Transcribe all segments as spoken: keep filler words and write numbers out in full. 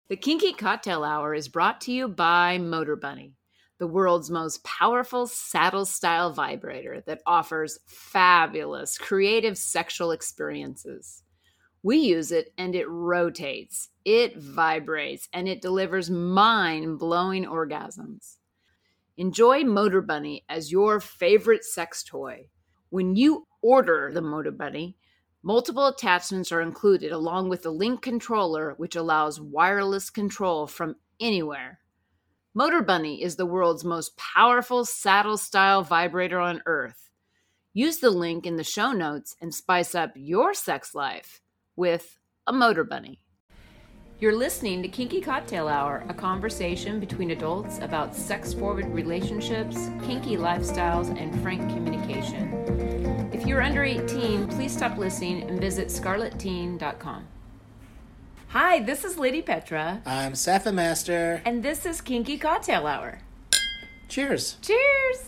The Kinky Cocktail Hour is brought to you by Motor Bunny, the world's most powerful saddle-style vibrator that offers fabulous, creative sexual experiences. We use it and it rotates, it vibrates, and it delivers mind-blowing orgasms. Enjoy Motor Bunny as your favorite sex toy. When you order the Motor Bunny, multiple attachments are included along with the Link controller, which allows wireless control from anywhere. Motor Bunny is the world's most powerful saddle-style vibrator on Earth. Use the link in the show notes and spice up your sex life with a Motor Bunny. You're listening to Kinky Cocktail Hour, a conversation between adults about sex-forward relationships, kinky lifestyles, and frank communication. If you're under eighteen, please stop listening and visit scarlet teen dot com. Hi, this is Liddy Petra. I'm Sappho Master. And this is Kinky Cocktail Hour. Cheers. Cheers!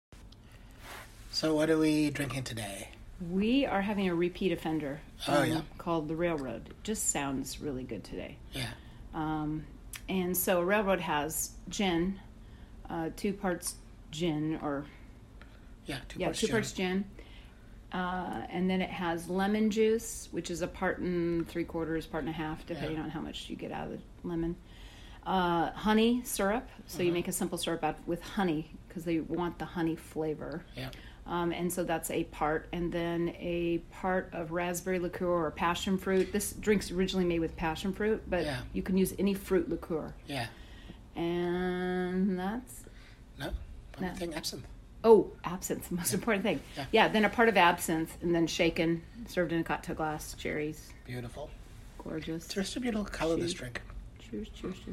So what are we drinking today? We are having a repeat offender Oh, um, yeah. called the Railroad. It just sounds really good today. Yeah. Um, and so Railroad has gin, uh, two parts gin, or Yeah, two yeah, parts two gin. parts gin. Uh, and then it has lemon juice, which is a part and three quarters, part and a half, depending Yeah. on how much you get out of the lemon. Uh, honey syrup, so you Uh-huh. make a simple syrup out with honey because they want the honey flavor. Yeah. Um, and so that's a part, and then a part of raspberry liqueur or passion fruit. This drink's originally made with passion fruit, but Yeah. you can use any fruit liqueur. Yeah. And that's No? No. One thing, absinthe. oh, absinthe, the most important thing. Yeah. Yeah, then a part of absinthe, and then shaken, served in a cocktail glass. Cherries, Beautiful. gorgeous. It's just a beautiful color, this Cheers. drink. Cheers, cheers, cheers.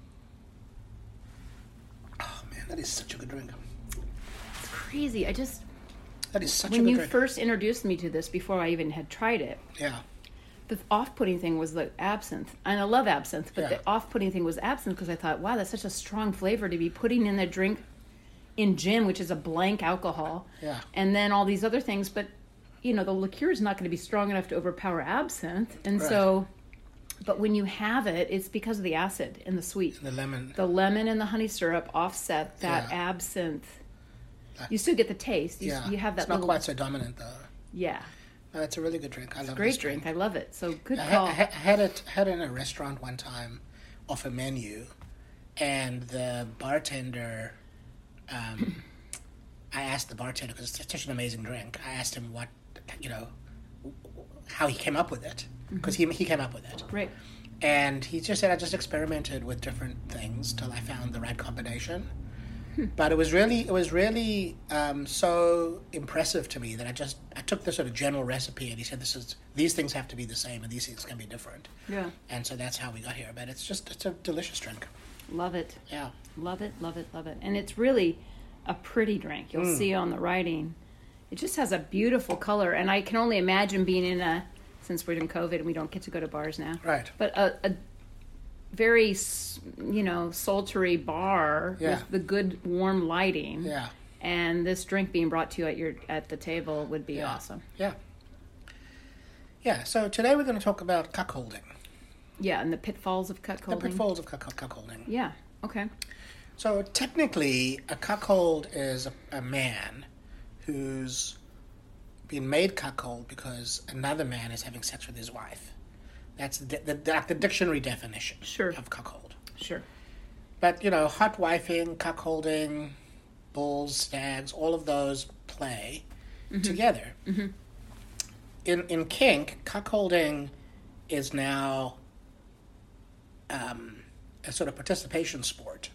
Oh, man, that is such a good drink. It's crazy. I just That is such a when good you drink. first introduced me to this, before I even had tried it. Yeah. The off-putting thing was the absinthe, and I love absinthe, but Yeah. the off-putting thing was absinthe because I thought, wow, that's such a strong flavor to be putting in a drink in gin, which is a blank alcohol, Yeah. and then all these other things. But you know, the liqueur is not going to be strong enough to overpower absinthe, and Right. so. But when you have it, it's because of the acid and the sweet. The lemon. The lemon and the honey syrup offset that Yeah. absinthe. That- You still get the taste. You, Yeah. you have that It's not little. quite so dominant, though. Yeah, No, it's a really good drink. I love great this drink. I love it. So good I, call. ha- I ha- had it had it in a restaurant one time off a menu, and the bartender, um, I asked the bartender, because it's such an amazing drink, I asked him what, you know, how he came up with it, because he, he came up with it. Right. And he just said, I just experimented with different things till I found the right combination. But it was really, it was really um, so impressive to me that I just, I took the sort of general recipe, and he said, "This is, these things have to be the same, and these things can be different." Yeah. And so that's how we got here. But it's just, it's a delicious drink. Love it. Yeah. Love it, love it, love it. And it's really a pretty drink. You'll Mm. see on the writing. It just has a beautiful color. And I can only imagine being in a, since we're in COVID and we don't get to go to bars now. Right. But a, a very, s- you know, sultry bar Yeah. with the good warm lighting. Yeah. And this drink being brought to you at your at the table would be Yeah. awesome. Yeah. Yeah. So today we're going to talk about cuckolding. Yeah, and the pitfalls of cuckolding. The pitfalls of cuck- cuckolding. Yeah, okay. So technically, a cuckold is a, a man who's been made cuckold because another man is having sex with his wife. That's the, the, the, the dictionary definition Sure. of cuckold. Sure. But, you know, hot wifing, cuckolding, bulls, stags, all of those play together. Mm-hmm. In in kink, cuckolding is now um, a sort of participation sport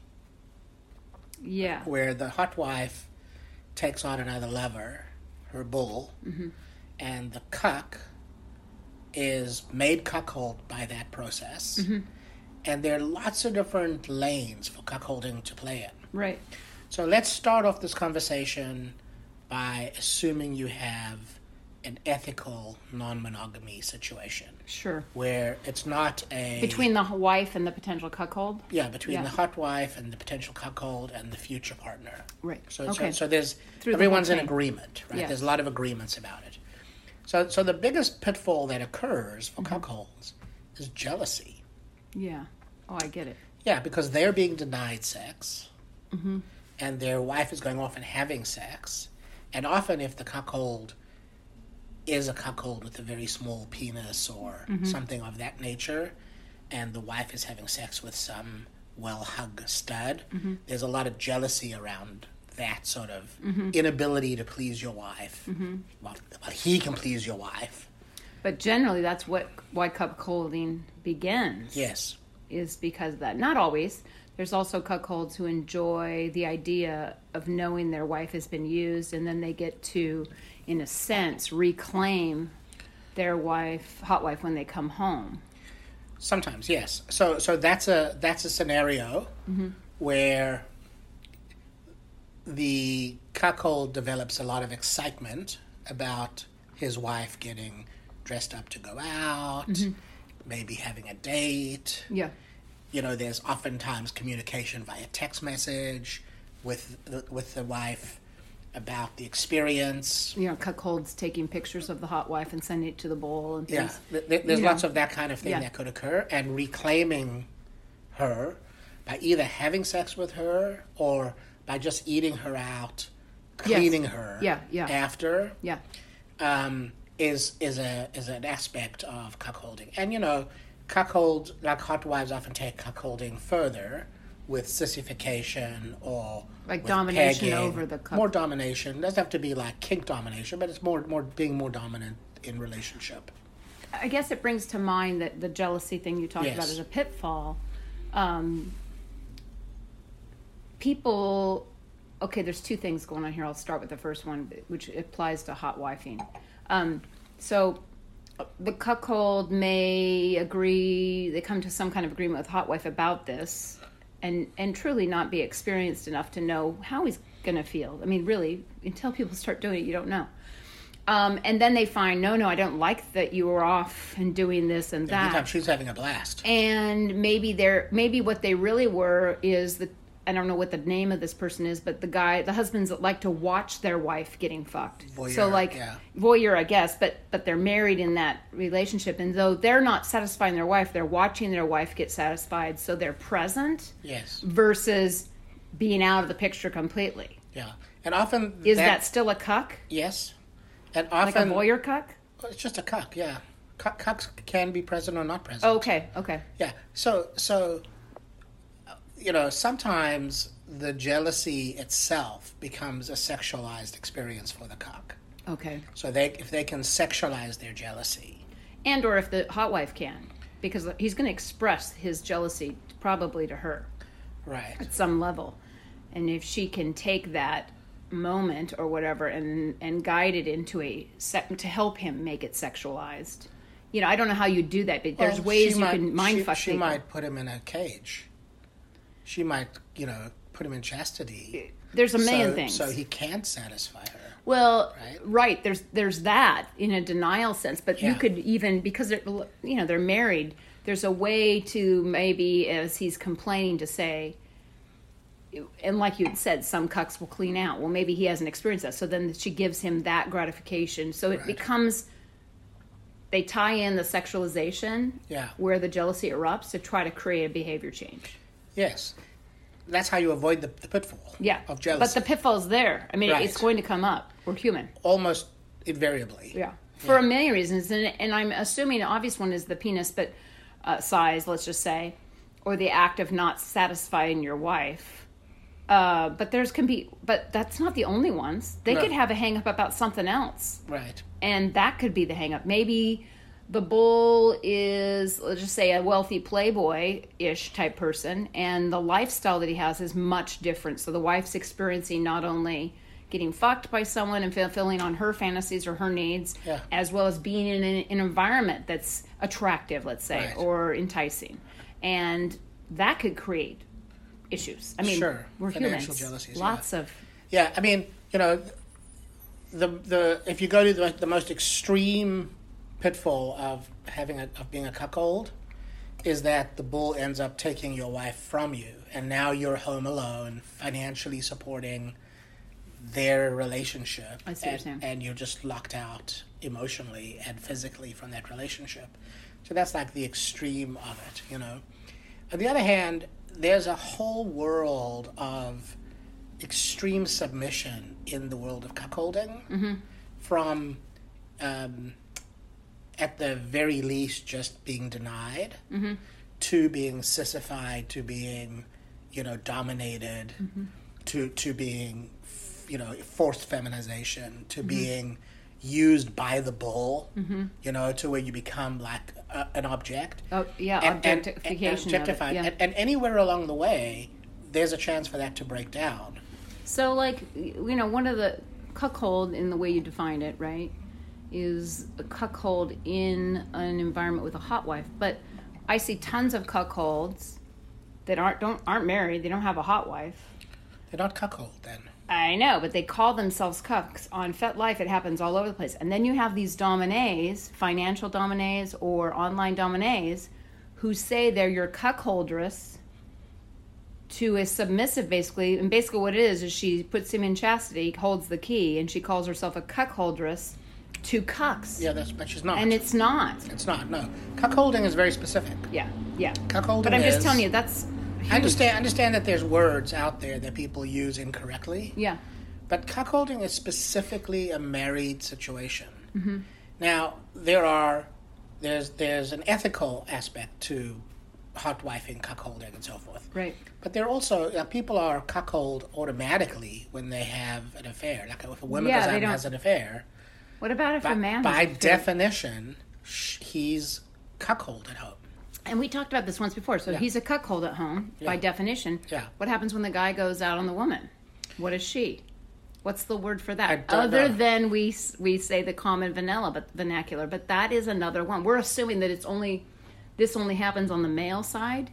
Yeah. where the hot wife takes on another lover, her bull, Mm-hmm. and the cuck is made cuckold by that process. Mm-hmm. And there are lots of different lanes for cuckolding to play in. Right. So let's start off this conversation by assuming you have an ethical non-monogamy situation Sure. where it's not a... Between the wife and the potential cuckold? Yeah, between Yeah. the hot wife and the potential cuckold and the future partner. Right. So, Okay. so, so there's Through the everyone's whole in chain. agreement, right? Yes. There's a lot of agreements about it. So, so the biggest pitfall that occurs for Mm-hmm. cuckolds is jealousy. Yeah. Oh, I get it. Yeah, because they're being denied sex, Mm-hmm. and their wife is going off and having sex. And often, if the cuckold is a cuckold with a very small penis or Mm-hmm. something of that nature, and the wife is having sex with some well-hug stud, Mm-hmm. there's a lot of jealousy around that sort of Mm-hmm. inability to please your wife. Mm-hmm. Well, well, he can please your wife. But generally, that's what why cuckolding begins. Yes. Is because of that. Not always. There's also cuckolds who enjoy the idea of knowing their wife has been used, and then they get to, in a sense, reclaim their wife, hot wife, when they come home. Sometimes, yes. So, so that's a that's a scenario Mm-hmm. where the cuckold develops a lot of excitement about his wife getting dressed up to go out, Mm-hmm. maybe having a date. Yeah. You know, there's oftentimes communication via text message with the, with the wife about the experience. You know, cuckolds taking pictures of the hot wife and sending it to the bowl and Yeah, things. th- th- there's You lots know. of that kind of thing Yeah. that could occur, and reclaiming her by either having sex with her or by just eating her out, Yes. cleaning her Yeah, yeah. after, Yeah. um, is is a is an aspect of cuckolding. And you know, cuckold like hot wives often take cuckolding further with sissification or Like with domination pegging. over the cuck- more domination. It doesn't have to be like kink domination, but it's more more being more dominant in relationship. I guess it brings to mind that the jealousy thing you talked Yes. about as a pitfall. Um, people, okay, there's two things going on here. I'll start with the first one, which applies to hot wifing. Um, so the cuckold may agree, they come to some kind of agreement with hot wife about this, and and truly not be experienced enough to know how he's going to feel. I mean, really, until people start doing it, you don't know. Um, and then they find, no, no, I don't like that you were off and doing this and that. Meantime, she's having a blast. And maybe they're maybe what they really were is the I don't know what the name of this person is, but the guy, the husbands that like to watch their wife getting fucked. Voyeur, so like yeah. voyeur, I guess, but but they're married in that relationship, and though they're not satisfying their wife, they're watching their wife get satisfied, so they're present Yes. versus being out of the picture completely. Yeah. And often Is that, still a cuck? yes. And Like a often voyeur cuck? well, it's just a cuck, yeah. Cuck, cucks can be present or not present. Oh, okay, okay. Yeah. So so uh, you know, sometimes the jealousy itself becomes a sexualized experience for the cuck. Okay. So they if they can sexualize their jealousy. And or if the hot wife can, because he's going to express his jealousy probably to her Right. at some level. And if she can take that moment or whatever and and guide it into a sec- to help him make it sexualized. You know, I don't know how you do that, but there's Well, ways she you might- can mind she, fuck She people. might put him in a cage. She might, you know, put him in chastity. There's a million so, things. So he can't satisfy her. Well, Right? right. There's there's that in a denial sense, but you Yeah. could even because they're you know they're married. There's a way to maybe as he's complaining to say, and like you had said, some cucks will clean out. Well, maybe he hasn't experienced that, so then she gives him that gratification. So it Right. becomes they tie in the sexualization Yeah. where the jealousy erupts to try to create a behavior change. Yes. That's how you avoid the, the pitfall Yeah, of jealousy. but the pitfall's there. I mean, Right. it's going to come up. We're human. Almost invariably. Yeah, for a million reasons, and and I'm assuming the obvious one is the penis, but uh, size, let's just say, or the act of not satisfying your wife. Uh, but there's can be, but that's not the only ones. They No. could have a hang up about something else, Right. and that could be the hang up. Maybe the bull is, let's just say, a wealthy playboy-ish type person, and the lifestyle that he has is much different. So the wife's experiencing not only getting fucked by someone and fulfilling on her fantasies or her needs, Yeah. as well as being in an, an environment that's attractive, let's say, Right. or enticing. And that could create issues. I mean, Sure. we're Financial humans. jealousies, Lots of... Yeah, I mean, you know, the the if you go to the, the most extreme pitfall of having a, of being a cuckold, is that the bull ends up taking your wife from you, and now you're home alone, financially supporting their relationship, I see what you're and, saying. and you're just locked out emotionally and physically from that relationship. So that's like the extreme of it, you know. On the other hand, there's a whole world of extreme submission in the world of cuckolding, Mm-hmm. from, um, at the very least, just being denied, Mm-hmm. to being sissified, to being, you know, dominated, Mm-hmm. to to being, you know, forced feminization, to Mm-hmm. being used by the bull, Mm-hmm. you know, to where you become like a, an object. Oh, yeah, And- and- objectification and objectified. of it. Yeah. And, and anywhere along the way, there's a chance for that to break down. So, like, you know, one of the cuckold, in the way you define it, right, is a cuckold in an environment with a hot wife. But I see tons of cuckolds that aren't don't aren't married. They don't have a hot wife. They're not cuckold then. I know, but they call themselves cucks. On FetLife, it happens all over the place. And then you have these dominés, financial dominés or online dominés, who say they're your cuckoldress to a submissive, basically. And basically what it is, is she puts him in chastity, holds the key, and she calls herself a cuckoldress to cucks. Yeah, that's but she's not. And it's not. It's not. No, cuckolding is very specific. Yeah, yeah. Cuckolding But I'm just is- telling you, that's huge. I understand. Understand that there's words out there that people use incorrectly. Yeah. But cuckolding is specifically a married situation. Mm-hmm. Now there are there's there's an ethical aspect to hot wifing, cuckolding, and so forth. Right. But there are also uh, people are cuckold automatically when they have an affair. Like if a woman Yeah, goes they out and don't- has an affair, What about if by, a man by has a- definition, sh- he's cuckold at home. And we talked about this once before. So Yeah. he's a cuckold at home, by Yeah. definition. Yeah. What happens when the guy goes out on the woman? What is she? What's the word for I that? don't Other know. than we we say the common vanilla, but vernacular. But that is another one. We're assuming that it's only this only happens on the male side,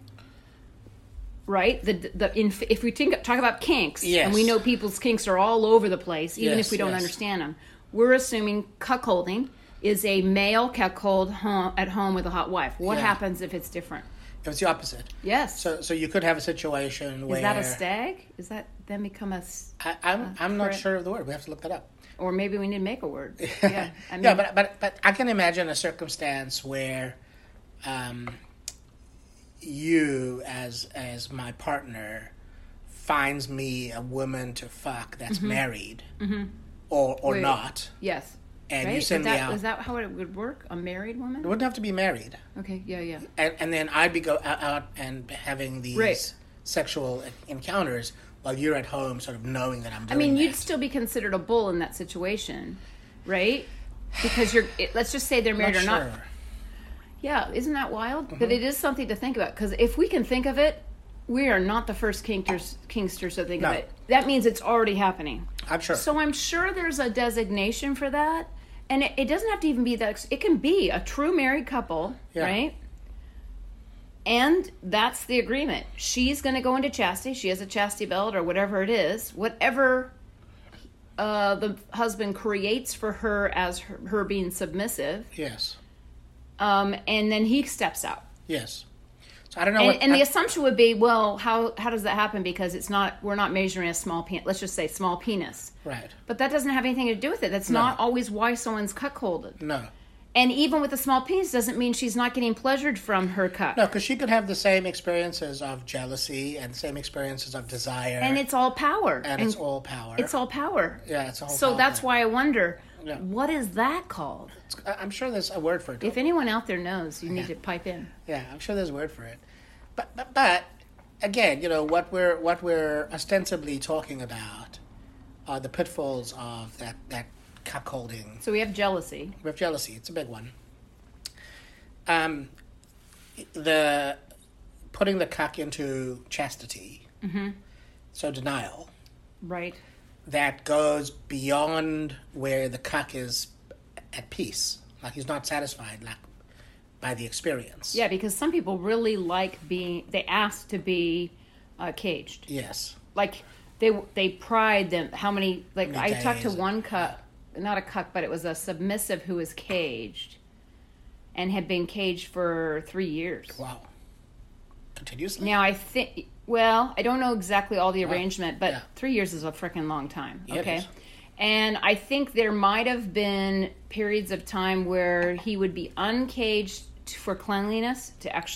right? The the in, if we think, talk about kinks, Yes. and we know people's kinks are all over the place, even Yes, if we don't yes. understand them. We're assuming cuckolding is a male cuckold home, at home with a hot wife. What Yeah. happens if it's different? It was the opposite. Yes. So so you could have a situation where Is that a stag? Is that then become a, s- I, I'm I'm not correct. sure of the word. We have to look that up. or maybe we need to make a word? Yeah, I mean, yeah, but but but I can imagine a circumstance where, um, you as as my partner finds me a woman to fuck that's married, or or Mm-hmm. Wait. not, yes. and Right? you send is that, me out. Is that how it would work? A married woman? It wouldn't have to be married, Okay, yeah, yeah. and and then I'd be go out, out and having these Right. sexual encounters while you're at home, sort of knowing that I'm I doing. mean, you'd that. still be considered a bull in that situation, right? Because you're. It, let's just say they're I'm married not or not. sure. Mm-hmm. Yeah, isn't that wild? But it is something to think about. Because if we can think of it, we are not the first kinksters, kinksters to think No. of it. That means it's already happening. I'm sure. So I'm sure there's a designation for that. And it, it doesn't have to even be that. It can be a true married couple, Yeah. right? And that's the agreement. She's going to go into chastity. She has a chastity belt or whatever it is. Whatever uh, the husband creates for her as her, her being submissive. Yes. Um, and then he steps out. Yes. So I don't know And, what. and the I- assumption would be, well, how how does that happen? Because it's not, we're not measuring a small penis. Let's just say small penis. right. But that doesn't have anything to do with it. That's No. not always why someone's cuckolded. No. And even with a small penis doesn't mean she's not getting pleasured from her cuck. No, because she could have the same experiences of jealousy and the same experiences of desire. And it's all power. and it's all power. It's all power. Yeah, it's all So power. that's why I wonder, Yeah. what is that called? It's- I- I'm sure there's a word for it. If anyone out there knows, you need to pipe in. Yeah, I'm sure there's a word for it. But, but but again, you know what we're what we're ostensibly talking about are the pitfalls of that that cuckolding. So we have jealousy. We have jealousy. It's a big one. Um, the putting the cuck into chastity. Mm-hmm. So denial. Right. That goes beyond where the cuck is at peace. Like he's not satisfied like by the experience. Yeah, because some people really like being, they ask to be uh, caged. Yes. Like, they they pride them, how many, like, Many I talked to days. one cuck, not a cuck, but it was a submissive who was caged and had been caged for three years. Wow. Continuously? Now, I think, well, I don't know exactly all the arrangement, but Yeah. three years is a freaking long time, Yeah, it okay? is. And I think there might have been periods of time where he would be uncaged t- for cleanliness, to actually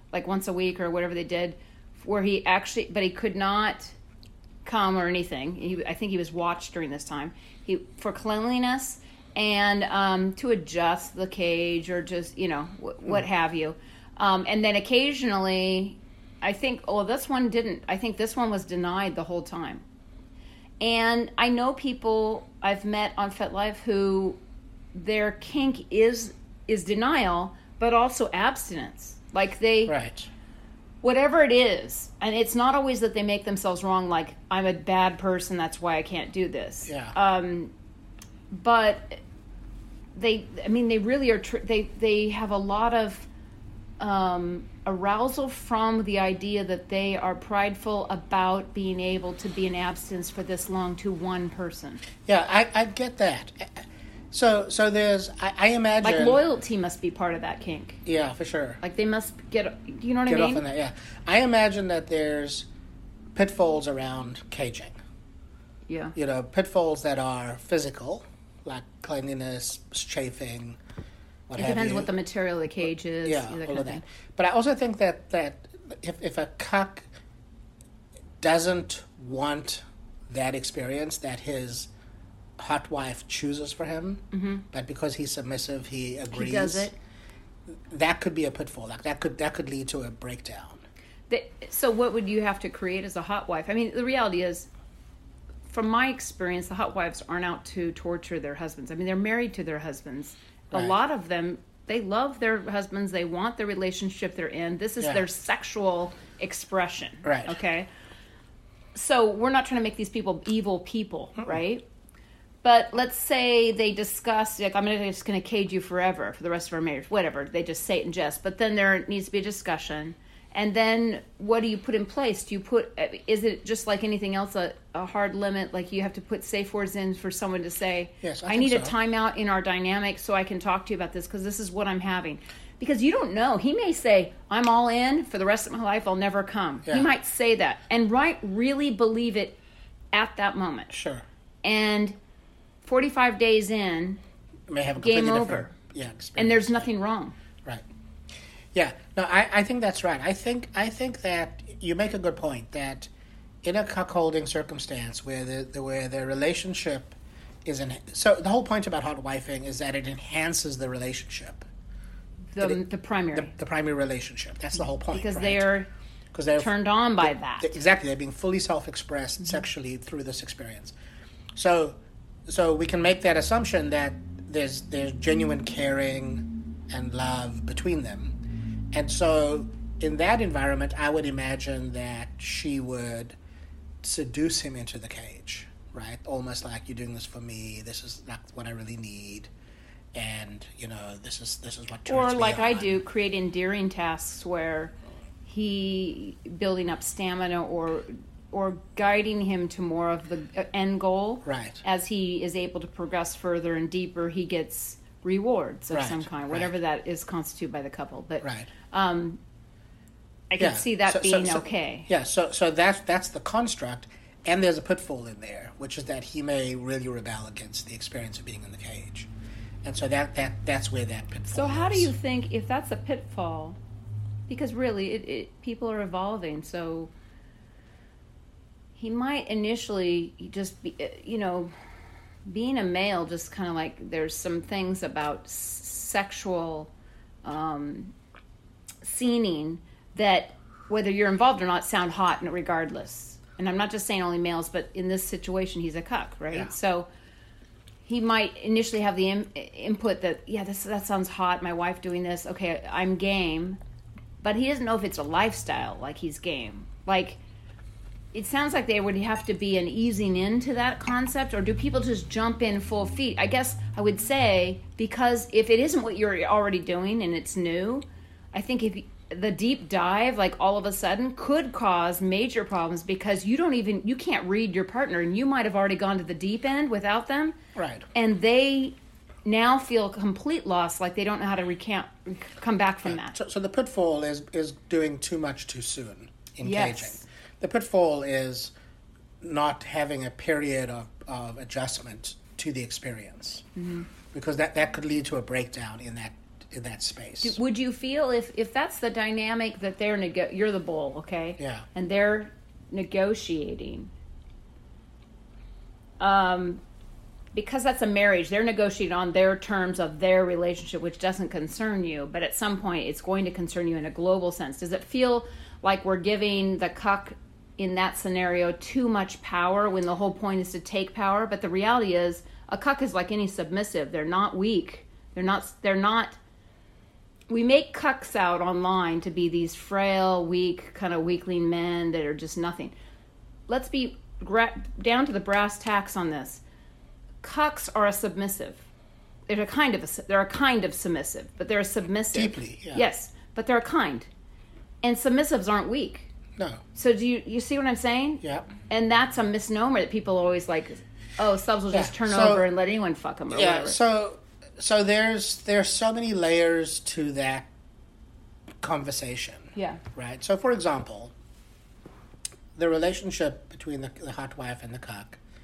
like once a week or whatever they did, where he actually, but he could not come or anything. He, I think he was watched during this time. He for cleanliness and um, to adjust the cage or just, you know, w- what have you. Um, and then occasionally, I think, oh, this one didn't. I think this one was denied the whole time. And I know people I've met on FetLife who their kink is is denial, but also abstinence. Like they, right. whatever it is, and it's not always that they make themselves wrong, like, I'm a bad person, that's why I can't do this. Yeah. Um, but they, I mean, they really are, tr- they, they have a lot of um, arousal from the idea that they are prideful about being able to be in abstinence for this long to one person. Yeah, I, I get that. So, so there's, I, I imagine... Like, loyalty must be part of that kink. Yeah, for sure. Like, they must get, you know what Get I mean? off on that, yeah. I imagine that there's pitfalls around caging. Yeah. You know, pitfalls that are physical, like cleanliness, chafing, what It have depends you. what the material of the cage is. Yeah, that all kind of of that. thing. But I also think that, that if, if a cuck doesn't want that experience, that his hot wife chooses for him, mm-hmm. but because he's submissive, he agrees. He does it. That could be a pitfall. Like that could that could lead to a breakdown. The, so what would you have to create as a hot wife? I mean, the reality is, from my experience, the hot wives aren't out to torture their husbands. I mean, they're married to their husbands. Right. A lot of them, they love their husbands. They want the relationship they're in. This is Yeah. their sexual expression. Right. Okay? So we're not trying to make these people evil people, mm-mm. right? But let's say they discuss, like, I'm gonna, just going to cage you forever for the rest of our marriage, whatever. They just say it in jest. But then there needs to be a discussion. And then what do you put in place? Do you put, is it just like anything else, a, a hard limit? Like you have to put safe words in for someone to say, yes, I, I need so. a timeout in our dynamic so I can talk to you about this because this is what I'm having. Because you don't know. He may say, I'm all in for the rest of my life. I'll never come. Yeah. He might say that and right really believe it at that moment. Sure. And forty-five days in, may have a game over. Different, yeah, experience. And there's nothing wrong. Right. Yeah. No, I, I think that's right. I think I think that you make a good point that in a cuckolding circumstance where the, the where the relationship is in, so the whole point about hot wifing is that it enhances the relationship. The, it, the primary. The, the primary relationship. That's the whole point. Because right? they're because they're turned on by they, that. They, exactly. They're being fully self-expressed mm-hmm. sexually through this experience. So so we can make that assumption that there's there's genuine caring and love between them. And so in that environment, I would imagine that she would seduce him into the cage, right? Almost like, you're doing this for me. This is not what I really need. And, you know, this is this is what turns Or me like on. I do, create endearing tasks where he building up stamina or or guiding him to more of the end goal. Right. As he is able to progress further and deeper, he gets rewards of right. some kind, whatever right. that is constituted by the couple. But right. um, I can yeah. see that so, being so, so, okay. Yeah, so so that's, that's the construct. And there's a pitfall in there, which is that he may really rebel against the experience of being in the cage. And so that, that that's where that pitfall So how is. do you think, if that's a pitfall, because really it, it, people are evolving, so he might initially just be, you know, being a male, just kind of like there's some things about s- sexual um, scening that, whether you're involved or not, sound hot regardless. And I'm not just saying only males, but in this situation, he's a cuck, right? Yeah. So he might initially have the in- input that, yeah, this that sounds hot, my wife doing this, okay, I'm game. But he doesn't know if it's a lifestyle, like he's game. Like, it sounds like there would have to be an easing into that concept, or do people just jump in full feet? I guess I would say, because if it isn't what you're already doing and it's new, I think if the deep dive, like all of a sudden, could cause major problems because you don't even, you can't read your partner, and you might have already gone to the deep end without them. Right. And they now feel complete loss, like they don't know how to recount, come back from yeah. that. So, so the pitfall is, is doing too much too soon in Yes. caging. The pitfall is not having a period of, of adjustment to the experience, mm-hmm. because that, that could lead to a breakdown in that in that space. Would you feel if, if that's the dynamic that they're nego- you're the bull, okay? Yeah. And they're negotiating. Um, because that's a marriage, they're negotiating on their terms of their relationship, which doesn't concern you, but at some point it's going to concern you in a global sense. Does it feel like we're giving the cuck in that scenario too much power when the whole point is to take power? But the reality is a cuck is like any submissive. They're not weak. They're not, they're not, we make cucks out online to be these frail, weak, kind of weakling men that are just nothing. Let's be gra- down to the brass tacks on this. Cucks are a submissive. They're a kind of a, they're a kind of submissive, but they're a submissive. Deeply, yeah. Yes, but they're a kind. And submissives aren't weak. No. So do you you see what I'm saying? Yeah. And that's a misnomer that people always like, oh, subs will just Yeah, turn so- over and let anyone fuck them or Yeah, whatever. so so there's there's so many layers to that conversation. Yeah. Right? So for example, the relationship between the, the hot wife and the cuck,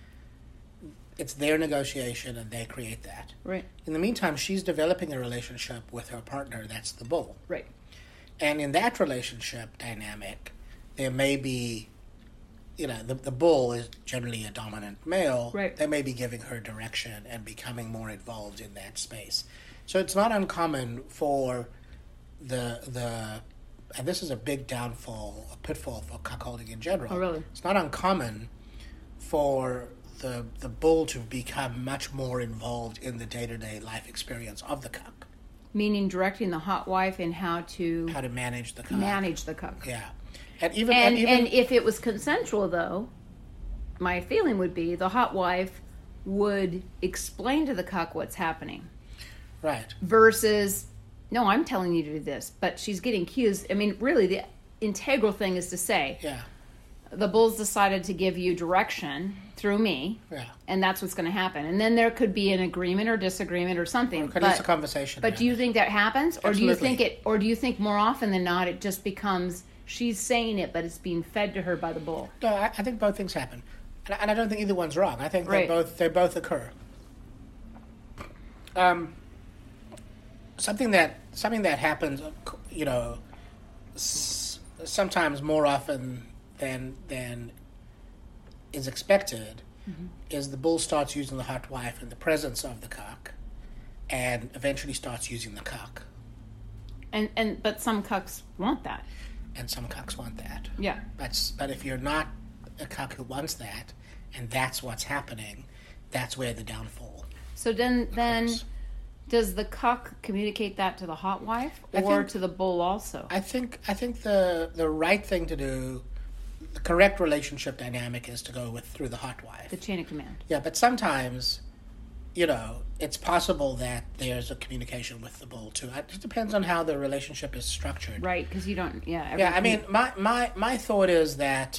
it's their negotiation and they create that. Right. In the meantime, she's developing a relationship with her partner, that's the bull. Right. And in that relationship dynamic, there may be, you know, the, the bull is generally a dominant male. Right. They may be giving her direction and becoming more involved in that space. So it's not uncommon for the, the and this is a big downfall, a pitfall for cuckolding in general. Oh, really? It's not uncommon for the, the bull to become much more involved in the day-to-day life experience of the cuck. Meaning directing the hot wife in how to How to manage the cuck. manage the cuck. Yeah. And even And, and, even and if it was consensual, though, my feeling would be the hot wife would explain to the cuck what's happening. right. Versus, no, I'm telling you to do this. But she's getting cues. I mean, really, the integral thing is to say, Yeah. the bull's decided to give you direction through me, Yeah. and that's what's going to happen. And then there could be an agreement or disagreement or something. Could but, use a conversation. but around do you it. think that happens, or do you Absolutely. think it, or do you think more often than not it just becomes she's saying it, but it's being fed to her by the bull? No, I, I think both things happen, and, I- and I don't think either one's wrong. I think Right. they both they both occur. Um, something that something that happens, you know, s- sometimes more often than than is expected, Mm-hmm. is the bull starts using the hot wife in the presence of the cock, and eventually starts using the cock. And and but some cucks want that. And some cocks want that. Yeah. But, but if you're not a cock who wants that, and that's what's happening, that's where the downfall So then then occurs. does the cuck communicate that to the hot wife I or think- to the bull also? I think I think the the right thing to do, the correct relationship dynamic is to go with through the hot wife. The chain of command. Yeah, but sometimes, you know, it's possible that there's a communication with the bull too. It just depends on how the relationship is structured. Right, because you don't yeah. Yeah, I everything- mean, my, my, my thought is that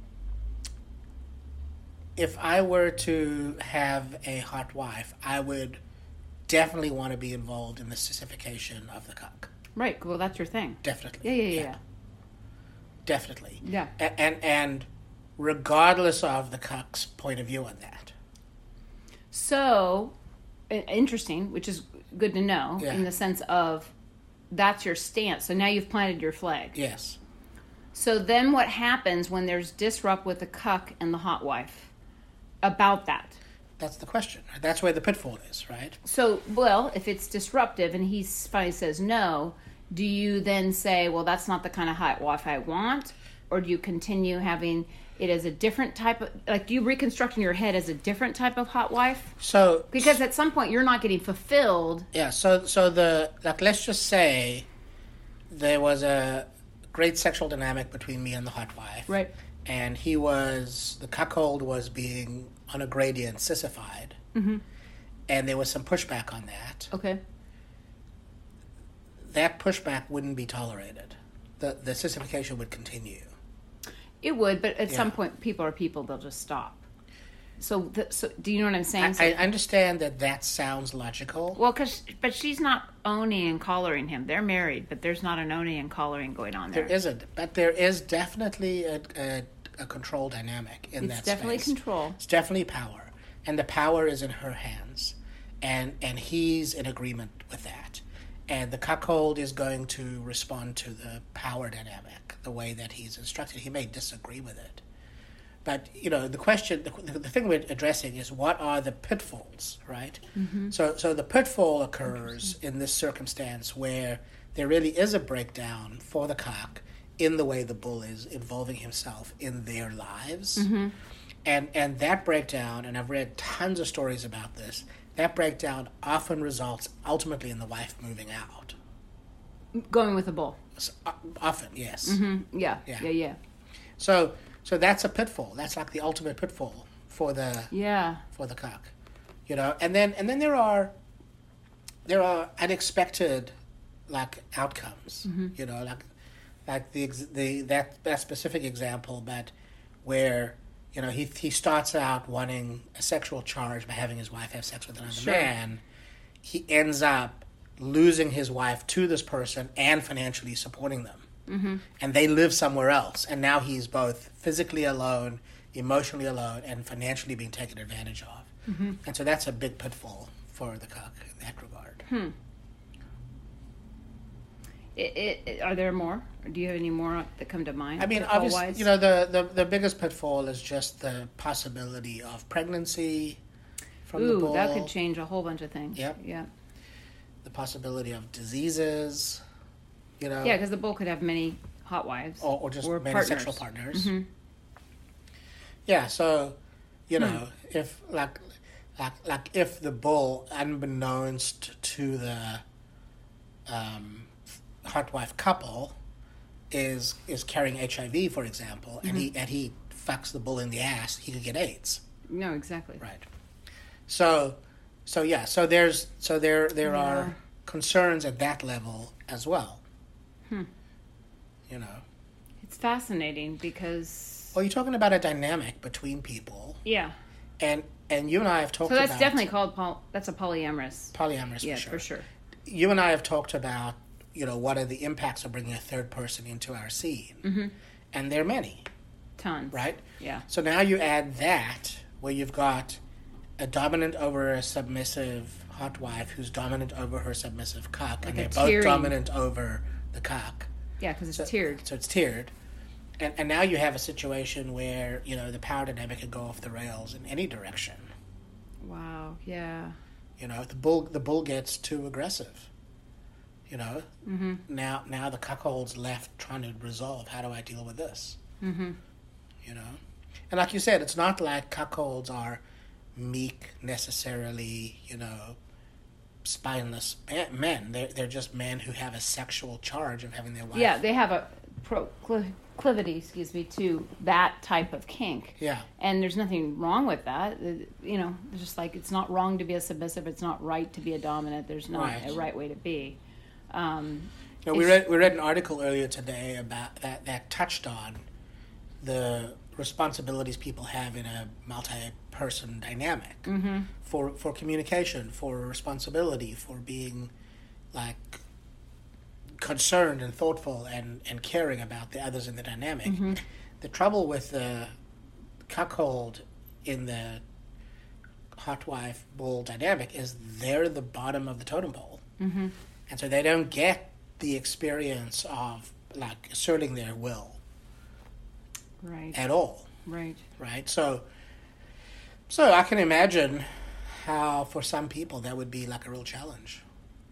if I were to have a hot wife, I would definitely want to be involved in the sissification of the cock. Right, well that's your thing. Definitely. Yeah, yeah, yeah. yeah. Definitely. Yeah. A- And, and regardless of the cock's point of view on that. So, i- interesting, which is good to know Yeah. in the sense of that's your stance. So now you've planted your flag. Yes. So then what happens when there's disrupt with the cuck and the hot wife about that? That's the question. That's where the pitfall is, right? So, well, if it's disruptive and he finally says no, do you then say, well, that's not the kind of hot wife I want? Or do you continue having it as a different type of, like, do you reconstruct in your head as a different type of hot wife? So Because at some point you're not getting fulfilled. yeah, so so the like let's just say there was a great sexual dynamic between me and the hot wife. Right. And he was the cuckold was being on a gradient sissified. Mm-hmm. And there was some pushback on that. Okay. That pushback wouldn't be tolerated. The the sissification would continue. It would, but at some Yeah. point, people are people; they'll just stop. So, the, so do you know what I'm saying? So, I, I understand that that sounds logical. well, cause, but she's not owning and collaring him. They're married, but there's not an owning and collaring going on there. There isn't, but there is definitely a, a, a control dynamic in It's that definitely space. control. It's definitely power, and the power is in her hands, and and he's in agreement with that, and the cuckold is going to respond to the power dynamic the way that he's instructed. He may disagree with it. But, you know, the question, the, the thing we're addressing is what are the pitfalls, right? Mm-hmm. So so the pitfall occurs in this circumstance where there really is a breakdown for the cock in the way the bull is involving himself in their lives. Mm-hmm. And and that breakdown, and I've read tons of stories about this, that breakdown often results ultimately in the wife moving out. Going with the bull. So, uh, often, yes. Mm-hmm. Yeah, yeah, yeah, yeah. So so that's a pitfall. That's like the ultimate pitfall for the yeah for the cock, you know. And then and then there are there are unexpected like outcomes, mm-hmm. you know, like like the the that that specific example, but where. You know, he he starts out wanting a sexual charge by having his wife have sex with another sure. man. He ends up losing his wife to this person and financially supporting them. Mm-hmm. And they live somewhere else. And now he's both physically alone, emotionally alone, and financially being taken advantage of. Mm-hmm. And so that's a big pitfall for the cock in that regard. Hmm. It, it, are there more? Or do you have any more that come to mind? I mean, obviously, you know, the, the, the biggest pitfall is just the possibility of pregnancy from Ooh, the bull. That could change a whole bunch of things. Yep. Yeah. The possibility of diseases, you know. Yeah, because the bull could have many hot wives. Or, or just or many partners. sexual partners. Mm-hmm. Yeah, so, you know, hmm. if, like, like, like if the bull, unbeknownst to the um, hot wife couple, is is carrying H I V, for example, mm-hmm. and he and he fucks the bull in the ass, he could get AIDS. No, exactly. Right. So, so yeah, so there's so there there yeah. are concerns at that level as well. Hmm. You know, it's fascinating because. Well, you're talking about a dynamic between people. Yeah. And and you and I have talked. So that's about, definitely called poly, that's a polyamorous. Polyamorous, yeah, for sure. for sure. You and I have talked about. You know, what are the impacts of bringing a third person into our scene? Mm-hmm. And there are many. Tons. Right? Yeah. So now you add that, where you've got a dominant over a submissive hot wife who's dominant over her submissive cock, like and they're tearing. both dominant over the cock. Yeah, because it's so, tiered. So it's tiered. And, and now you have a situation where, you know, the power dynamic could go off the rails in any direction. Wow, yeah. You know, the bull, the bull gets too aggressive. You know, mm-hmm. now now the cuckold's left trying to resolve, how do I deal with this? Mm-hmm. You know? And like you said, it's not like cuckolds are meek necessarily, you know, spineless men. They're, they're just men who have a sexual charge of having their wife. Yeah, they have a proclivity, excuse me, to that type of kink. Yeah. And there's nothing wrong with that. You know, it's just like it's not wrong to be a submissive. It's not right to be a dominant. There's not right. a right way to be. Um, you know, we read we read an article earlier today about that that touched on the responsibilities people have in a multi-person dynamic mm-hmm. for for communication, for responsibility, for being like concerned and thoughtful and, and caring about the others in the dynamic. Mm-hmm. The trouble with the cuckold in the hot wife bull dynamic is they're the bottom of the totem pole. Mm-hmm. And so they don't get the experience of, like, asserting their will. Right. At all. Right. Right? So, so I can imagine how, for some people, that would be, like, a real challenge.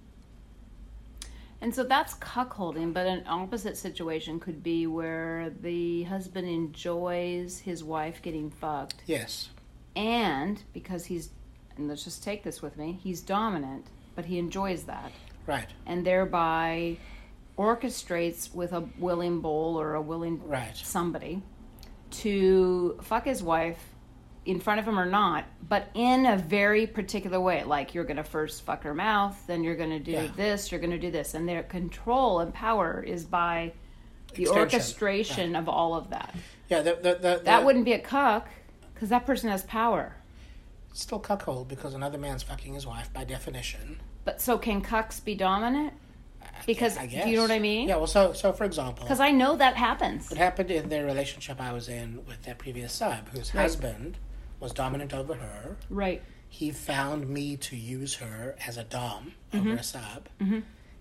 And so that's cuckolding, but an opposite situation could be where the husband enjoys his wife getting fucked. Yes. And, because he's, and let's just take this with me, he's dominant, but he enjoys that. Right. And thereby orchestrates with a willing bull or a willing right. somebody to fuck his wife in front of him or not, but in a very particular way. Like, you're going to first fuck her mouth, then you're going to do yeah. this, you're going to do this. And their control and power is by the Extension. orchestration right. of all of that. Yeah, the, the, the, the, that wouldn't be a cuck, because that person has power. It's still cuckold, because another man's fucking his wife, by definition. But so can cucks be dominant? Because, I guess. do you know what I mean? Yeah, well, so, so for example... Because I know that happens. It happened in the relationship I was in with that previous sub, whose right. husband was dominant over her. Right. He found me to use her as a dom mm-hmm. over a sub. Mm-hmm.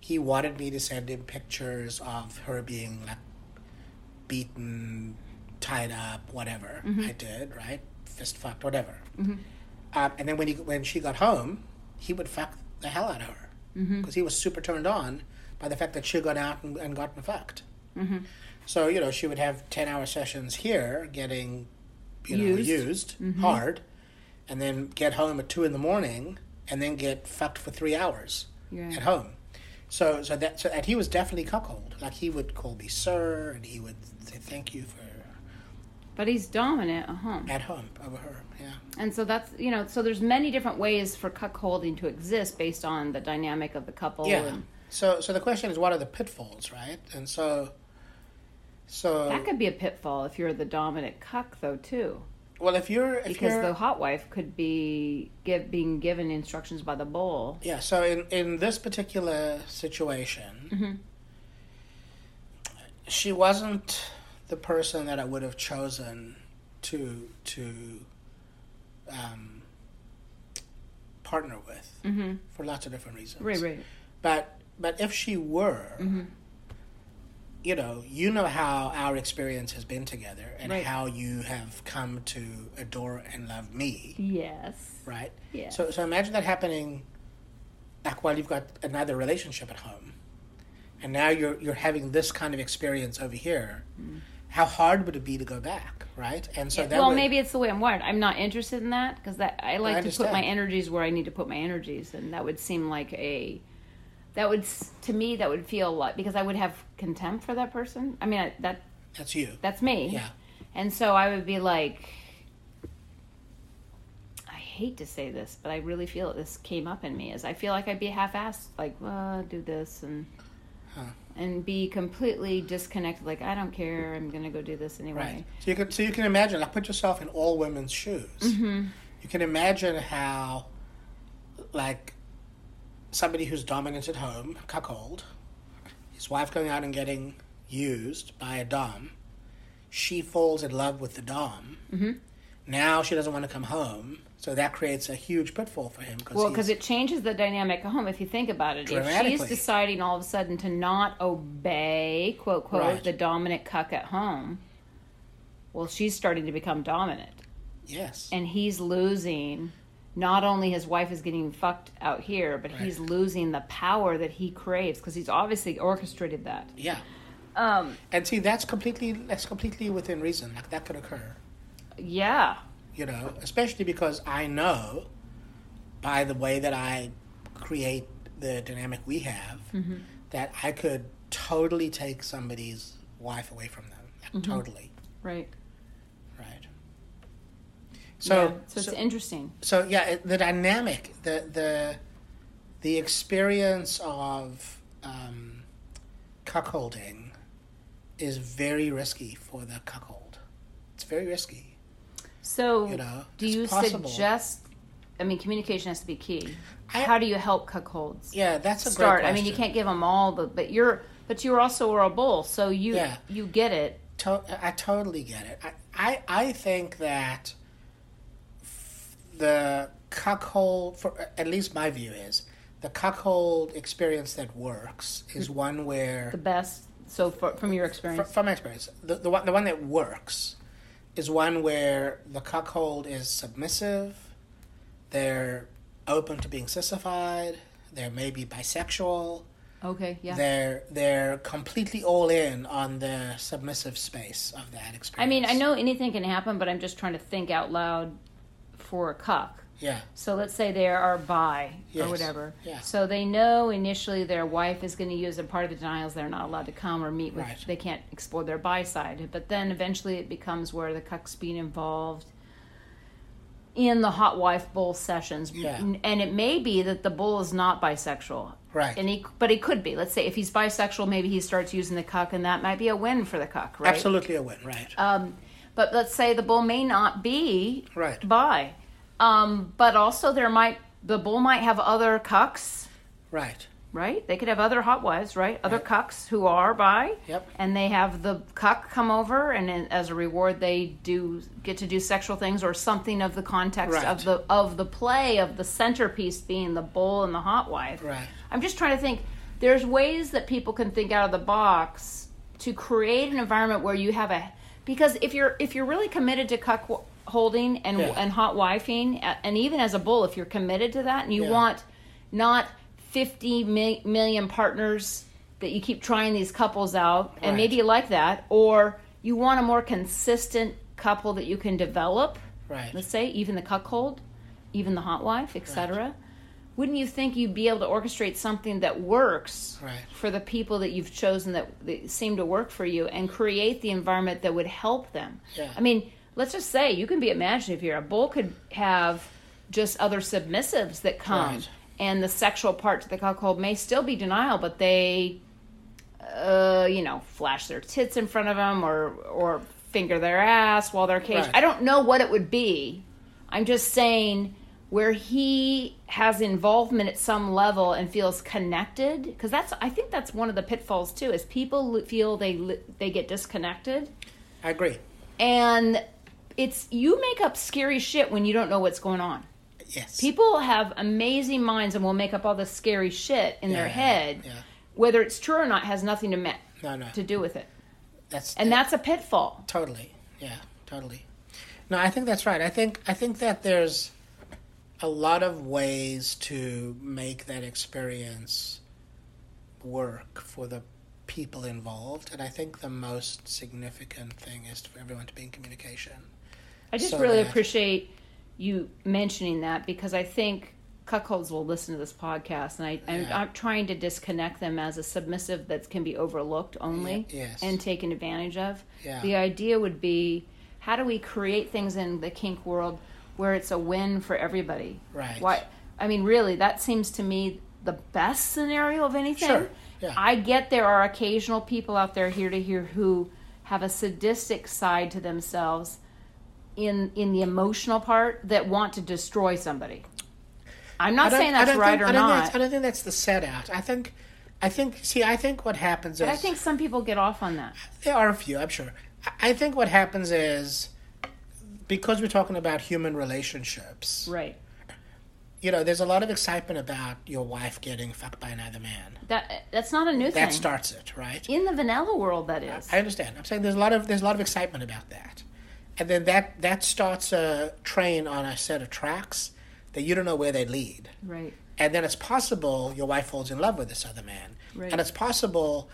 he wanted me to send him pictures of her being like beaten, tied up, whatever. Mm-hmm. I did, right? Fist fucked, whatever. Mm-hmm. Um, and then when he when she got home, he would fuck the hell out of her because mm-hmm. he was super turned on by the fact that she'd gone out and, and gotten fucked. Mm-hmm. So, you know, she would have ten-hour sessions here getting, you know, used, used mm-hmm. hard, and then get home at two in the morning and then get fucked for three hours yeah. at home. So, so that so and he was definitely cuckold. Like, he would call me sir, and he would say thank you for... But he's dominant at home. At home, over her, yeah. And so that's, you know, so there's many different ways for cuckolding to exist based on the dynamic of the couple. Yeah. And so, so the question is, what are the pitfalls, right? And so... So that could be a pitfall if you're the dominant cuck, though, too. Well, if you're... If because you're, the hot wife could be give, being given instructions by the bull. Yeah, so in, in this particular situation, mm-hmm. she wasn't the person that I would have chosen to to um, partner with mm-hmm. for lots of different reasons. Right, right. But, but if she were... Mm-hmm. You know, you know how our experience has been together and right. how you have come to adore and love me. Yes. Right? Yes. So so imagine that happening like while you've got another relationship at home. And now you're you're having this kind of experience over here. Mm. How hard would it be to go back, right? And so yeah, that Well, would, maybe it's the way I'm wired. I'm not interested in that because that I like I to put my energies where I need to put my energies, and that would seem like a That would, to me, that would feel like, because I would have contempt for that person. I mean, I, that that's you. That's me. Yeah. And so I would be like, I hate to say this, but I really feel this came up in me. Is I feel like I'd be half-assed, like, well, do this and huh. and be completely disconnected. Like, I don't care. I'm gonna go do this anyway. Right. So you can so you can imagine. Like, put yourself in all women's shoes. Mm-hmm. You can imagine how, like, somebody who's dominant at home, cuckold, his wife going out and getting used by a dom, she falls in love with the dom. Mm-hmm. Now she doesn't want to come home, so that creates a huge pitfall for him. Cause well, because it changes the dynamic at home, if you think about it. If she's deciding all of a sudden to not obey, quote, quote, right. the dominant cuck at home, well, she's starting to become dominant. Yes. And he's losing... Not only his wife is getting fucked out here, but right. he's losing the power that he craves because he's obviously orchestrated that. Yeah. Um, and see, that's completely that's completely within reason. Like, that could occur. Yeah. You know, especially because I know by the way that I create the dynamic we have mm-hmm. that I could totally take somebody's wife away from them. Like, mm-hmm. totally. Right. So, yeah, so it's so, interesting. So yeah, the dynamic, the the the experience of um, cuckolding is very risky for the cuckold. It's very risky. So, you know, do you possible. suggest? I mean, communication has to be key. I, How do you help cuckolds? Yeah, that's a start. great question. I mean, you can't give them all the, but you're, but you also are a bull, so you yeah. you get it. To, I totally get it. I, I I think that the cuckold, for at least my view is, the cuckold experience that works is one where... The best, so for, from your experience? From, from my experience. The, the, one, the one that works is one where the cuckold is submissive, they're open to being sissified, they're maybe bisexual. Okay, yeah. They're, they're completely all in on the submissive space of that experience. I mean, I know anything can happen, but I'm just trying to think out loud for a cuck. Yeah. So let's say they are bi yes. or whatever. Yeah. So they know initially their wife is going to use, and part of the denial is they're not allowed to come or meet with, right. they can't explore their bi side. But then eventually it becomes where the cuck's being involved in the hot wife bull sessions. Yeah. And it may be that the bull is not bisexual. Right. And he, but he could be. Let's say if he's bisexual, maybe he starts using the cuck, and that might be a win for the cuck, right? Absolutely a win, right. Um, but let's say the bull may not be right. bi. Um, but also there might, the bull might have other cucks. Right. Right? They could have other hot wives, right? Other right. cucks who are bi. Yep. And they have the cuck come over, and then as a reward they do get to do sexual things or something of the context right. of the of the play of the centerpiece being the bull and the hot wife. Right. I'm just trying to think, there's ways that people can think out of the box to create an environment where you have a, because if you're if you're really committed to cuck holding and Yeah. and hot wifing, and even as a bull, if you're committed to that and you Yeah. want not fifty mi- million partners that you keep trying these couples out, and Right. maybe you like that, or you want a more consistent couple that you can develop, Right. let's say even the cuckold, even the hot wife, et cetera. Wouldn't you think you'd be able to orchestrate something that works Right. for the people that you've chosen that, that seem to work for you, and create the environment that would help them? Yeah. I mean, let's just say you can be imaginative here. A bull could have just other submissives that come, Right. and the sexual part to the cuckold may still be denial, but they, uh, you know, flash their tits in front of them, or or finger their ass while they're caged. Right. I don't know what it would be. I'm just saying, where he has involvement at some level and feels connected, because that's, I think that's one of the pitfalls too, is people feel they they get disconnected, I agree. and it's, you make up scary shit when you don't know what's going on. Yes. People have amazing minds and will make up all this scary shit in Yeah, their yeah, head. yeah. Whether it's true or not has nothing to ma- No, no. to do with it, That's and that's a pitfall. Totally. Yeah, totally. No, I think that's right. I think I think that there's a lot of ways to make that experience work for the people involved, and I think the most significant thing is for everyone to be in communication. I just So really that- appreciate you mentioning that, because I think cuckolds will listen to this podcast, and I, I'm, Yeah. I'm trying to disconnect them as a submissive that can be overlooked only Yeah, yes. and taken advantage of. Yeah. The idea would be, how do we create things in the kink world where it's a win for everybody? Right. Why? I mean, really, that seems to me the best scenario of anything. Sure. Yeah. I get there are occasional people out there here to hear who have a sadistic side to themselves in in the emotional part that want to destroy somebody. I'm not I don't- saying I that's don't right think- or I don't think not, that's- I don't think that's the set out. I think, I think. See, I think what happens but is I think some people get off on that. there are a few. I'm sure. I- I think what happens is, because we're talking about human relationships, Right. you know, there's a lot of excitement about your wife getting fucked by another man. That that's not a new That thing. starts it, right? In the vanilla world, that is. I understand. I'm saying there's a lot of there's a lot of excitement about that, and then that that starts a train on a set of tracks that you don't know where they lead. Right. And then it's possible your wife falls in love with this other man, Right. and it's possible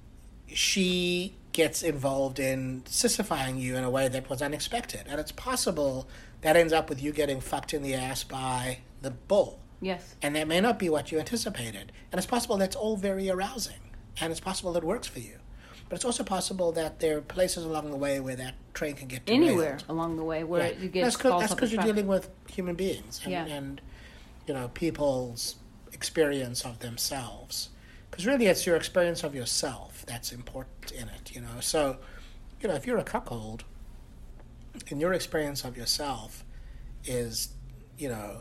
she gets involved in sissifying you in a way that was unexpected, and it's possible that ends up with you getting fucked in the ass by the bull. Yes. And that may not be what you anticipated. And it's possible that's all very arousing. And it's possible that it works for you. But it's also possible that there are places along the way where that train can get derailed. Anywhere along the way where Right. you get That's false because up you're the track. dealing with human beings and, Yeah. and you know, people's experience of themselves. Because really it's your experience of yourself that's important in it, you know. So, you know, if you're a cuckold and your experience of yourself is, you know,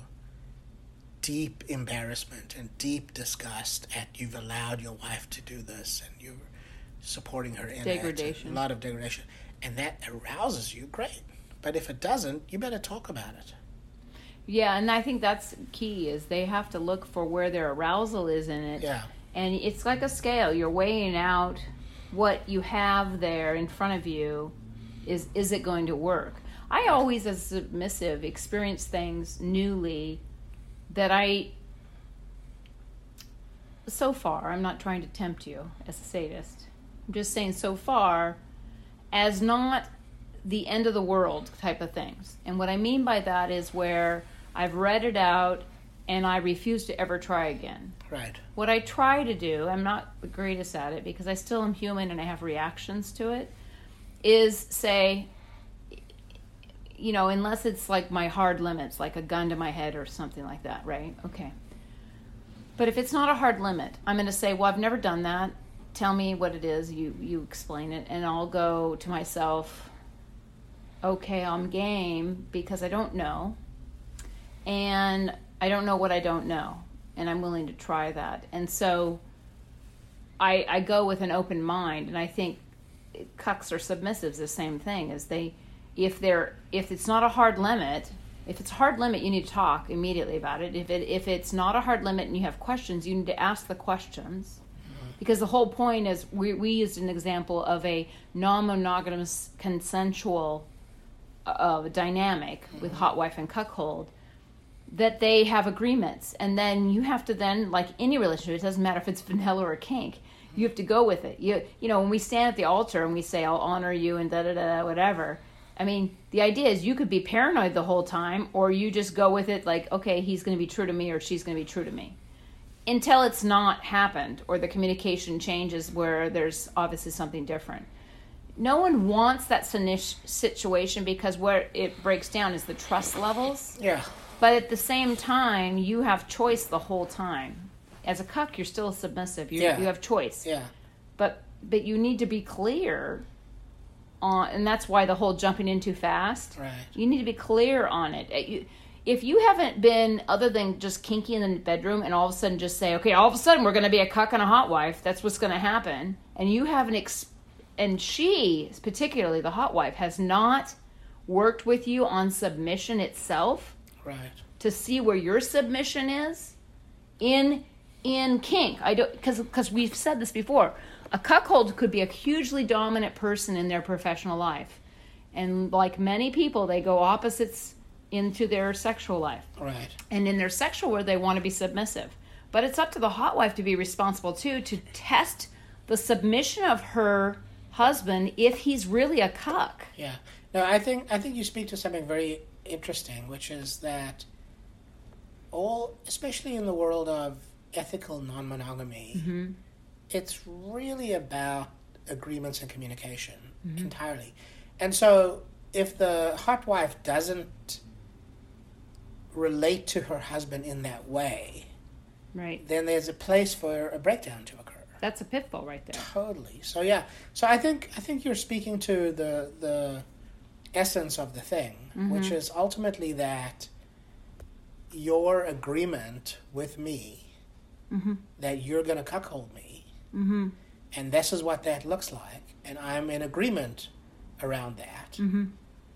deep embarrassment and deep disgust at you've allowed your wife to do this and you're supporting her in Degradation. it. A lot of degradation. And that arouses you, great. But if it doesn't, you better talk about it. Yeah, and I think that's key, is they have to look for where their arousal is in it. Yeah. And it's like a scale. You're weighing out what you have there in front of you. Is is it going to work? I always, as submissive, experience things newly that I, so far, I'm not trying to tempt you as a sadist. I'm just saying so far, as not the end of the world type of things. And what I mean by that is where I've read it out and I refuse to ever try again. Right. What I try to do, I'm not the greatest at it because I still am human and I have reactions to it, is say, you know, unless it's like my hard limits, like a gun to my head or something like that, right? Okay. But if it's not a hard limit, I'm going to say, well, I've never done that. Tell me what it is. You, you explain it. And I'll go to myself, okay, I'm game because I don't know. And I don't know what I don't know. And I'm willing to try that. And so I, I go with an open mind. And I think cucks or submissives the same thing. Is they, if they're, if it's not a hard limit, if it's a hard limit, you need to talk immediately about it. If it, if it's not a hard limit and you have questions, you need to ask the questions. Because the whole point is, we, we used an example of a non-monogamous consensual uh, dynamic with hot wife and cuckold, that they have agreements. And then you have to then, like any relationship, it doesn't matter if it's vanilla or kink, you have to go with it. You you know, when we stand at the altar and we say, I'll honor you and da-da-da, whatever, I mean, the idea is you could be paranoid the whole time, or you just go with it like, okay, he's going to be true to me or she's going to be true to me. Until it's not happened, or the communication changes where there's obviously something different. No one wants that situation, because where it breaks down is the trust levels. Yeah. But at the same time, you have choice the whole time. As a cuck, you're still submissive. You yeah. you have choice. Yeah. But but you need to be clear on, and that's why the whole jumping in too fast. Right. You need to be clear on it. You, If you haven't been, other than just kinky in the bedroom, and all of a sudden just say, okay, all of a sudden we're going to be a cuck and a hot wife, that's what's going to happen, and you haven't, ex- and she, particularly the hot wife, has not worked with you on submission itself, right, to see where your submission is in in kink. I don't, because because we've said this before, a cuckold could be a hugely dominant person in their professional life, and like many people, they go opposites into their sexual life. Right. And in their sexual world, they want to be submissive. But it's up to the hot wife to be responsible, too, to test the submission of her husband if he's really a cuck. Yeah. No, I think I think you speak to something very interesting, which is that all, especially in the world of ethical non-monogamy, mm-hmm. it's really about agreements and communication mm-hmm. entirely. And so if the hot wife doesn't relate to her husband in that way, right, then there's a place for a breakdown to occur. That's a pitfall right there. Totally. So yeah. So I think I think you're speaking to the the essence of the thing, mm-hmm. which is ultimately that your agreement with me mm-hmm. that you're going to cuckold me, mm-hmm. and this is what that looks like, and I'm in agreement around that. Mm-hmm.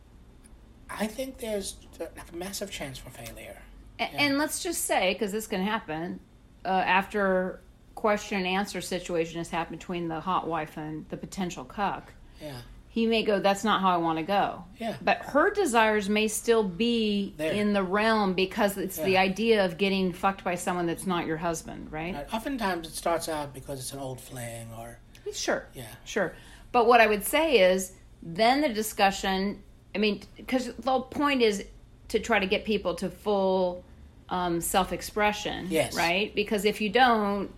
I think there's like a massive chance for failure. And, yeah. and let's just say, because this can happen, uh, after question and answer situation has happened between the hot wife and the potential cuck, yeah. he may go, that's not how I want to go. Yeah. But her desires may still be there in the realm, because it's yeah. the idea of getting fucked by someone that's not your husband, right? right? Oftentimes it starts out because it's an old fling or... Sure. Yeah. Sure. But what I would say is, then the discussion... I mean, because the whole point is to try to get people to full um, self-expression, yes. right? Because if you don't,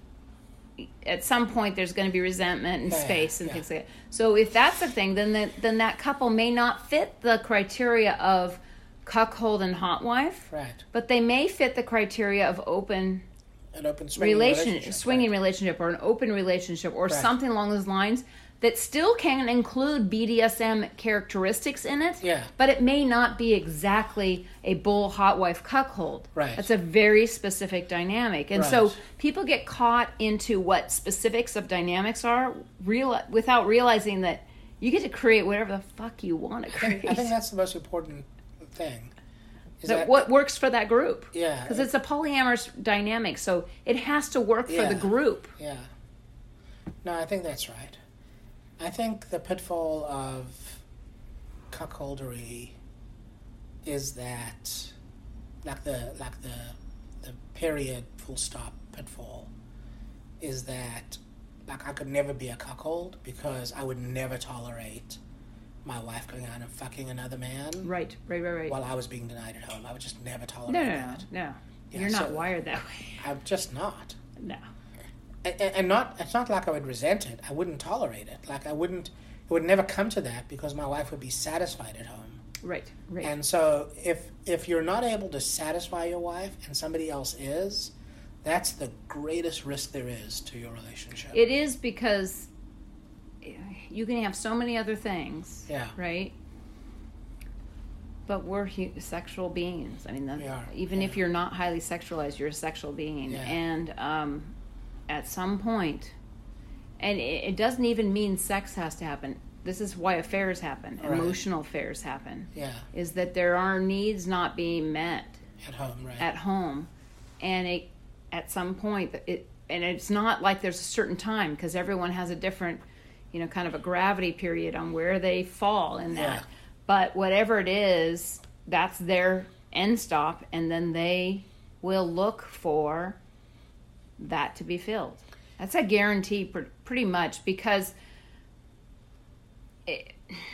at some point there's going to be resentment and yeah, space yeah, and yeah. things like that. So if that's the thing, then the, then that couple may not fit the criteria of cuckold and hot wife, right? But they may fit the criteria of open, an open swinging relation, relationship, swinging right. relationship, or an open relationship, or right. something along those lines. That still can include B D S M characteristics in it, yeah. but it may not be exactly a bull hot wife cuckold. Right. That's a very specific dynamic. And right. so people get caught into what specifics of dynamics are real, without realizing that you get to create whatever the fuck you want to create. I think, I think that's the most important thing. Is that, that what works for that group. Yeah. Because it's a polyamorous dynamic, so it has to work yeah. for the group. Yeah. No, I think that's right. I think the pitfall of cuckoldery is that, like the like the the period full stop pitfall, is that like I could never be a cuckold because I would never tolerate my wife going out and fucking another man. Right, right, right, right. While I was being denied at home, I would just never tolerate no, no, that. No, no, yeah, You're not so wired that way. I'm just not. No. And, and not it's not like I would resent it. I wouldn't tolerate it. Like I wouldn't. It would never come to that because my wife would be satisfied at home. Right, right. And so if if you're not able to satisfy your wife and somebody else is, that's the greatest risk there is to your relationship. It is, because you can have so many other things. Yeah. Right? But we're hu- sexual beings. I mean, that, we are. even yeah. if you're not highly sexualized, you're a sexual being. Yeah. And um, at some point, and it, it doesn't even mean sex has to happen. This is why affairs happen, right. emotional affairs happen. Yeah. Is that there are needs not being met at home, right? At home, and it, at some point, it and it's not like there's a certain time, because everyone has a different, you know, kind of a gravity period on where they fall in that. Yeah. But whatever it is, that's their end stop, and then they will look for that to be filled. That's a guarantee, pr- pretty much, because it,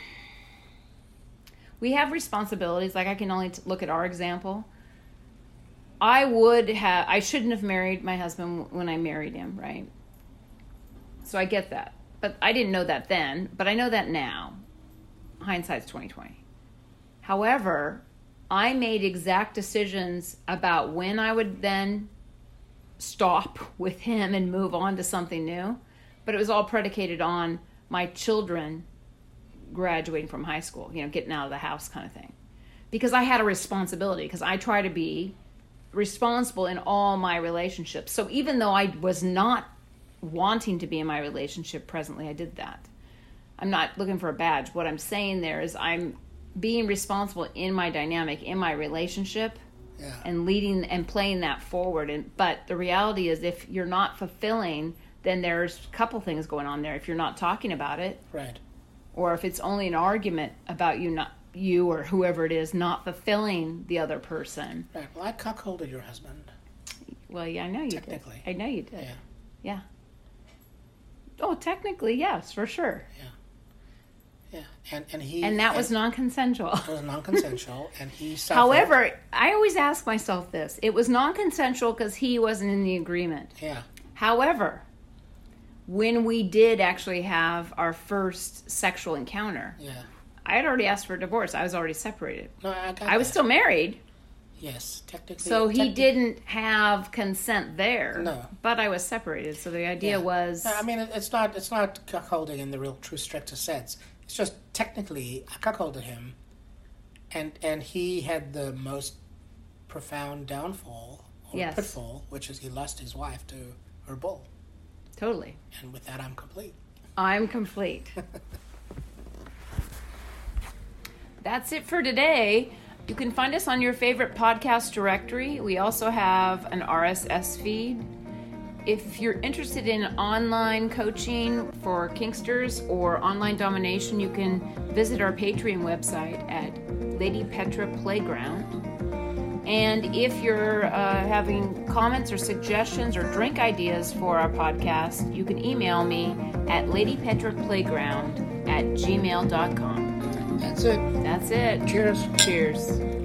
we have responsibilities. Like, I can only t- look at our example. I would have, I shouldn't have married my husband when I married him, right? So I get that. But I didn't know that then, but I know that now. Hindsight's twenty twenty. However, I made exact decisions about when I would then stop with him and move on to something new. But it was all predicated on my children graduating from high school, you know, getting out of the house kind of thing. Because I had a responsibility, because I try to be responsible in all my relationships. So even though I was not wanting to be in my relationship presently, I did that. I'm not looking for a badge. What I'm saying there is I'm being responsible in my dynamic, in my relationship, Yeah. and leading and playing that forward. And but the reality is, if you're not fulfilling, then there's a couple things going on there. If you're not talking about it, Right. or if it's only an argument about you not you or whoever it is not fulfilling the other person. Right. Well, I cuckolded your husband. Well, yeah, I know you Technically. did. I know you did. Yeah. Yeah. Oh, technically, yes, for sure. Yeah. And and he And that was and non-consensual. it was non-consensual, and he suffered. However, I always ask myself this. It was non-consensual because he wasn't in the agreement. Yeah. However, when we did actually have our first sexual encounter, Yeah. I had already asked for a divorce. I was already separated. No, I got I was that. still married. Yes, technically. So he techni- didn't have consent there. No. But I was separated. So the idea Yeah. was... No, I mean, it- it's not it's not cuckolding in the real true stricter sense. It's just technically I cuckolded him, and and he had the most profound downfall or Yes. pitfall, which is he lost his wife to her bull, Totally. and with that I'm complete. I'm complete. That's it for today. You can find us on your favorite podcast directory. We also have an R S S feed. If you're interested in online coaching for Kinksters or online domination, you can visit our Patreon website at Lady Petra Playground. And if you're uh, having comments or suggestions or drink ideas for our podcast, you can email me at ladypetraplayground at gmail dot com. That's it. That's it. Cheers. Cheers.